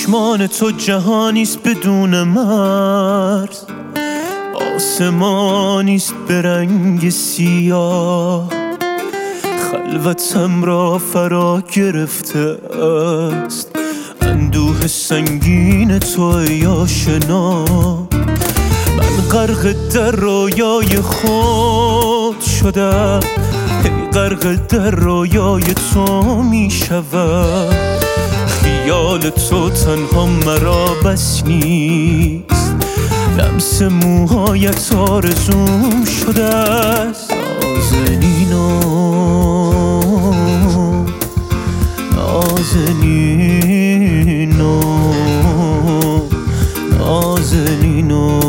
چشمان تو جهانیست بدون مرز، آسمانیست به رنگ سیاه، خلوتم را فرا گرفته است اندوه سنگین تو یا شنا. من غرق در رویای خود شدم، غرق در رویای تو می شود. خیال تو تنها مرا بس نیست، لمس موهایت آرزوم شده است. نازنینو نازنینو نازنینو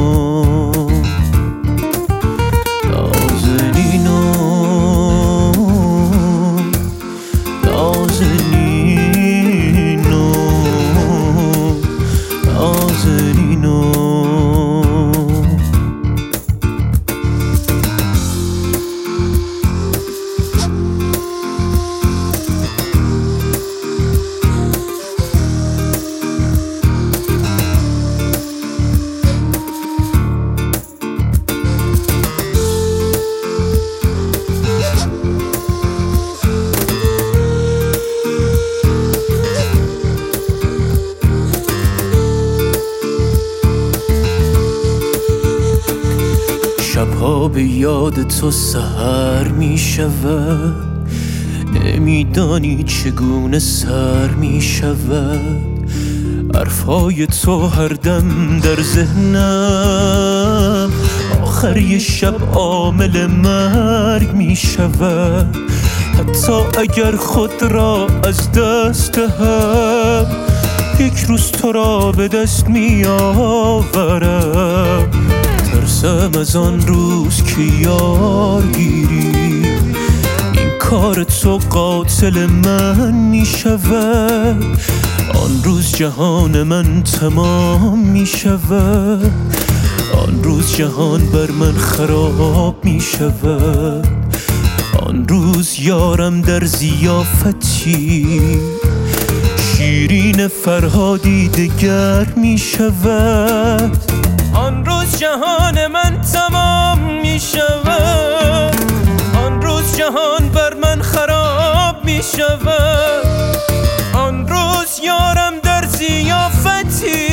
شبها به یاد تو سحر می شود، نمیدانی چگونه سر می شود. حرفای تو هر دم در ذهنم، آخر یه شب عامل مرگ می شود. حتی اگر خود را از دست دهم، یک روز تو را به دست می آورم. ترسم از آن روز که یار گیری، این کار تو قاتل من می شود. آن روز جهان من تمام می شود، آن روز جهان بر من خراب می شود. آن روز یارم در ضیافتی، شیرین فرهادی دگر می شود. آن روز جهان من تمام می شود، آن روز جهان بر من خراب می شود. آن روز یارم در ضیافتی،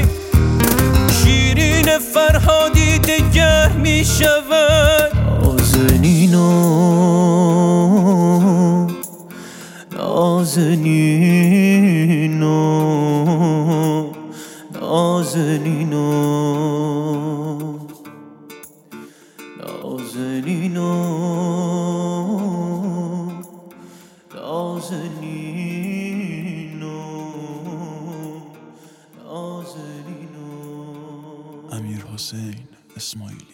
شیرین فرهادی دگر می شود. نازنینو نازنینو نازنینو نازنینو نازنینو امیرحسین اسماعیلی.